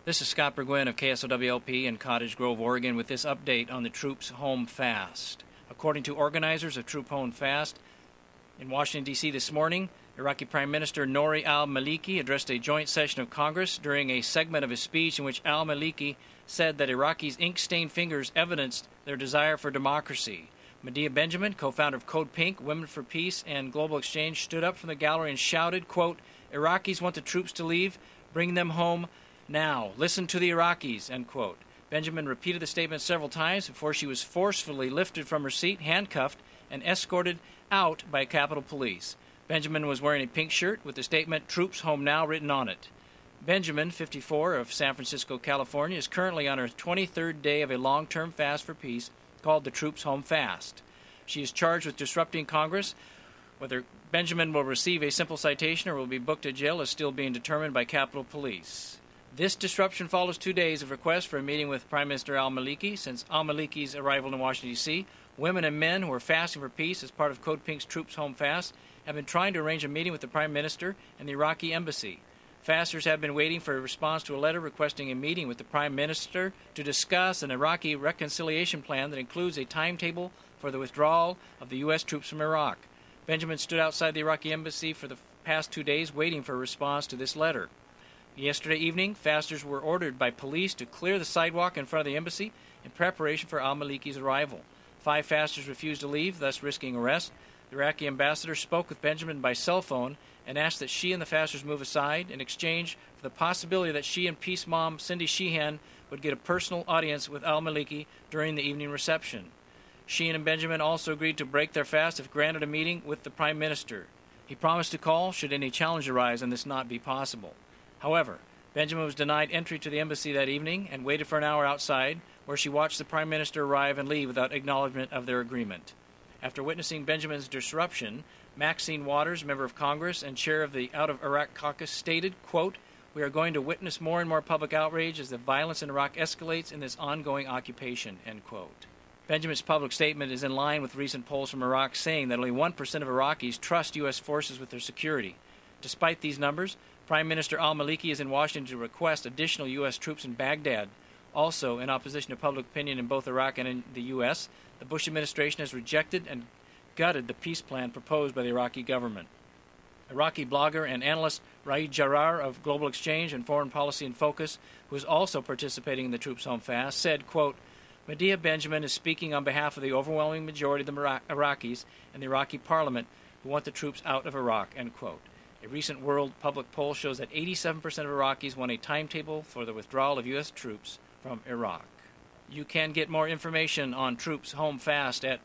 This is Scott Burgwin of KSOWLP in Cottage Grove, Oregon, with this update on the Troops Home Fast. According to organizers of Troop Home Fast in Washington, D.C. this morning, Iraqi Prime Minister Nouri al-Maliki addressed a joint session of Congress during a segment of his speech in which al-Maliki said that Iraqis' ink-stained fingers evidenced their desire for democracy. Medea Benjamin, co-founder of Code Pink, Women for Peace, and Global Exchange, stood up from the gallery and shouted, quote, "Iraqis want the troops to leave. Bring them home now. Listen to the Iraqis," end quote. Benjamin repeated the statement several times before she was forcefully lifted from her seat, handcuffed, and escorted out by Capitol Police. Benjamin was wearing a pink shirt with the statement, "Troops Home Now," written on it. Benjamin, 54, of San Francisco, California, is currently on her 23rd day of a long-term fast for peace called the Troops Home Fast. She is charged with disrupting Congress. Whether Benjamin will receive a simple citation or will be booked to jail is still being determined by Capitol Police. This disruption follows 2 days of requests for a meeting with Prime Minister al-Maliki. Since al-Maliki's arrival in Washington, D.C., women and men who are fasting for peace as part of Code Pink's Troops Home Fast have been trying to arrange a meeting with the Prime Minister and the Iraqi embassy. Fasters have been waiting for a response to a letter requesting a meeting with the Prime Minister to discuss an Iraqi reconciliation plan that includes a timetable for the withdrawal of the U.S. troops from Iraq. Benjamin stood outside the Iraqi embassy for the past 2 days waiting for a response to this letter. Yesterday evening, fasters were ordered by police to clear the sidewalk in front of the embassy in preparation for al-Maliki's arrival. 5 fasters refused to leave, thus risking arrest. The Iraqi ambassador spoke with Benjamin by cell phone and asked that she and the fasters move aside in exchange for the possibility that she and peace mom Cindy Sheehan would get a personal audience with al-Maliki during the evening reception. Sheehan and Benjamin also agreed to break their fast if granted a meeting with the Prime Minister. He promised to call should any challenge arise and this not be possible. However, Benjamin was denied entry to the embassy that evening and waited for an hour outside, where she watched the Prime Minister arrive and leave without acknowledgement of their agreement. After witnessing Benjamin's disruption, Maxine Waters, member of Congress and chair of the Out of Iraq Caucus, stated, quote, "We are going to witness more and more public outrage as the violence in Iraq escalates in this ongoing occupation," end quote. Benjamin's public statement is in line with recent polls from Iraq saying that only 1% of Iraqis trust U.S. forces with their security. Despite these numbers, Prime Minister al-Maliki is in Washington to request additional U.S. troops in Baghdad. Also, in opposition to public opinion in both Iraq and in the U.S., the Bush administration has rejected and gutted the peace plan proposed by the Iraqi government. Iraqi blogger and analyst Raed Jarrar of Global Exchange and Foreign Policy in Focus, who is also participating in the Troops Home Fast, said, quote, "Medea Benjamin is speaking on behalf of the overwhelming majority of the Iraqis and the Iraqi parliament who want the troops out of Iraq," end quote. A recent World Public poll shows that 87% of Iraqis want a timetable for the withdrawal of U.S. troops from Iraq. You can get more information on Troops Home Fast at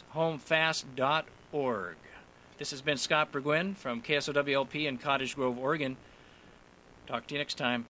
troopshomefast.org. This has been Scott Burgwin from KSOWLP in Cottage Grove, Oregon. Talk to you next time.